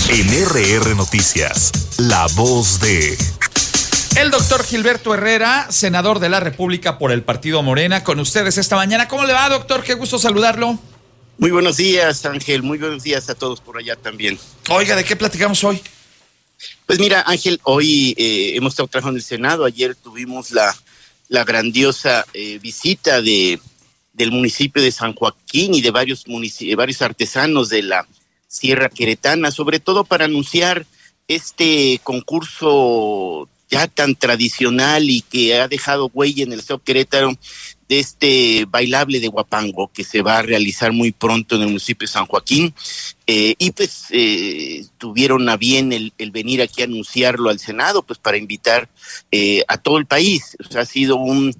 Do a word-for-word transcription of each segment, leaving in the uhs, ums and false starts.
En R R Noticias, la voz de... El doctor Gilberto Herrera, senador de la República por el Partido Morena, con ustedes esta mañana. ¿Cómo le va, doctor? Qué gusto saludarlo. Muy buenos días, Ángel. Muy buenos días a todos por allá también. Oiga, ¿de qué platicamos hoy? Pues mira, Ángel, hoy eh, hemos estado trabajando en el Senado. Ayer tuvimos la, la grandiosa eh, visita de, del municipio de San Joaquín y de varios, munici- varios artesanos de la Sierra Queretana, sobre todo para anunciar este concurso ya tan tradicional y que ha dejado huella en el estado de Querétaro, de este bailable de Huapango que se va a realizar muy pronto en el municipio de San Joaquín, eh, y pues eh, tuvieron a bien el, el venir aquí a anunciarlo al Senado, pues para invitar eh, a todo el país. O sea, ha sido un,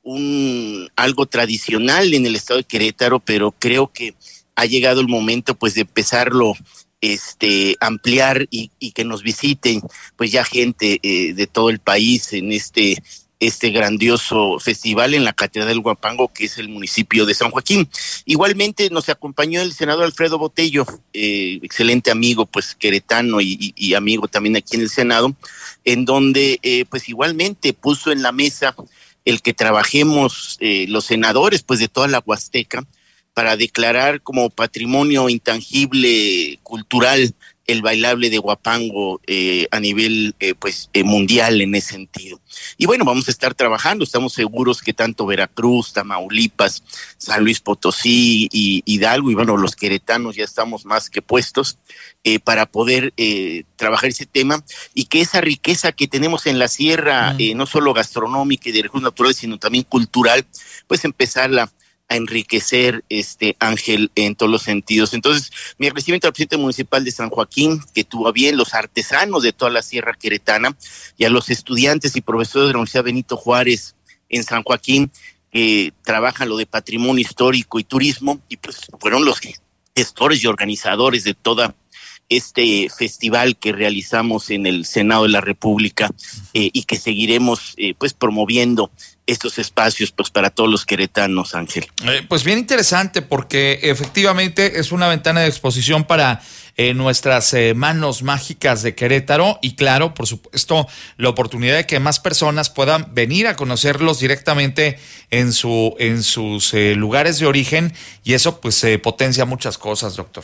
un algo tradicional en el estado de Querétaro, pero creo que ha llegado el momento pues de empezarlo este ampliar y, y que nos visiten pues ya gente eh, de todo el país en este este grandioso festival en la Catedral del Huapango, que es el municipio de San Joaquín. Igualmente nos acompañó el senador Alfredo Botello, eh, excelente amigo pues queretano y, y, y amigo también aquí en el Senado, en donde eh, pues igualmente puso en la mesa el que trabajemos eh, los senadores pues de toda la Huasteca para declarar como patrimonio intangible cultural el bailable de Huapango eh, a nivel eh, pues eh, mundial en ese sentido. Y bueno, vamos a estar trabajando, estamos seguros que tanto Veracruz, Tamaulipas, San Luis Potosí y Hidalgo y bueno, los queretanos ya estamos más que puestos eh, para poder eh, trabajar ese tema y que esa riqueza que tenemos en la sierra, mm. eh, no solo gastronómica y de recursos naturales, sino también cultural, pues empezarla a enriquecer, este Ángel, en todos los sentidos. Entonces, mi agradecimiento al presidente municipal de San Joaquín, que tuvo a bien, los artesanos de toda la Sierra Queretana, y a los estudiantes y profesores de la Universidad Benito Juárez en San Joaquín, que trabajan lo de patrimonio histórico y turismo, y pues fueron los gestores y organizadores de toda este festival que realizamos en el Senado de la República eh, y que seguiremos eh, pues promoviendo estos espacios pues para todos los queretanos, Ángel. Eh, pues bien interesante, porque efectivamente es una ventana de exposición para eh, nuestras eh, manos mágicas de Querétaro y claro, por supuesto, la oportunidad de que más personas puedan venir a conocerlos directamente en su en sus eh, lugares de origen y eso pues eh, potencia muchas cosas, doctor.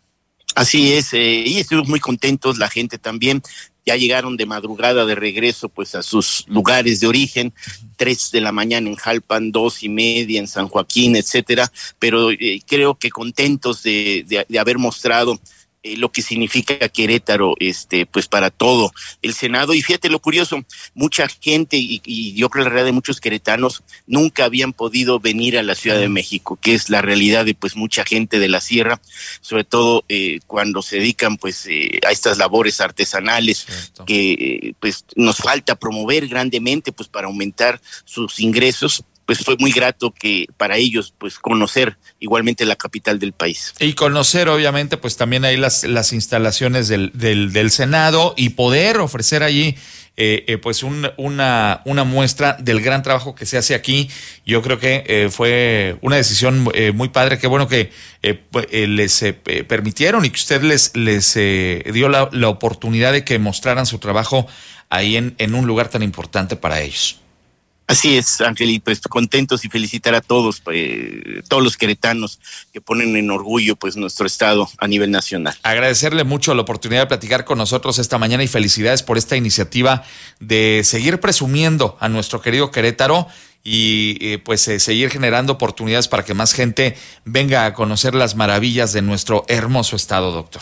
Así es, eh, y estuvimos muy contentos, la gente también. Ya llegaron de madrugada de regreso pues a sus lugares de origen, tres de la mañana en Jalpan, dos y media en San Joaquín, etcétera, pero eh, creo que contentos de, de, de haber mostrado eh, lo que significa Querétaro, este, pues para todo el Senado. Y fíjate lo curioso, mucha gente, y, y yo creo la realidad de muchos queretanos, nunca habían podido venir a la Ciudad de México, que es la realidad de pues mucha gente de la sierra, sobre todo eh, cuando se dedican pues eh, a estas labores artesanales. Cierto. Que eh, pues nos falta promover grandemente pues para aumentar sus ingresos. Pues fue muy grato que para ellos pues conocer igualmente la capital del país. Y conocer obviamente pues también ahí las, las instalaciones del, del, del Senado y poder ofrecer allí eh, eh, pues un, una, una muestra del gran trabajo que se hace aquí. Yo creo que eh, fue una decisión eh, muy padre, qué bueno que eh, eh, les eh, permitieron y que usted les, les eh, dio la, la oportunidad de que mostraran su trabajo ahí en, en un lugar tan importante para ellos. Así es, Ángel, y pues contentos y felicitar a todos, eh, todos los queretanos que ponen en orgullo pues nuestro estado a nivel nacional. Agradecerle mucho la oportunidad de platicar con nosotros esta mañana y felicidades por esta iniciativa de seguir presumiendo a nuestro querido Querétaro y eh, pues eh, seguir generando oportunidades para que más gente venga a conocer las maravillas de nuestro hermoso estado, doctor.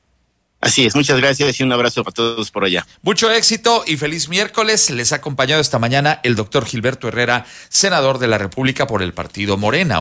Así es, muchas gracias y un abrazo para todos por allá. Mucho éxito y feliz miércoles. Les ha acompañado esta mañana el doctor Gilberto Herrera, senador de la República por el Partido Morena.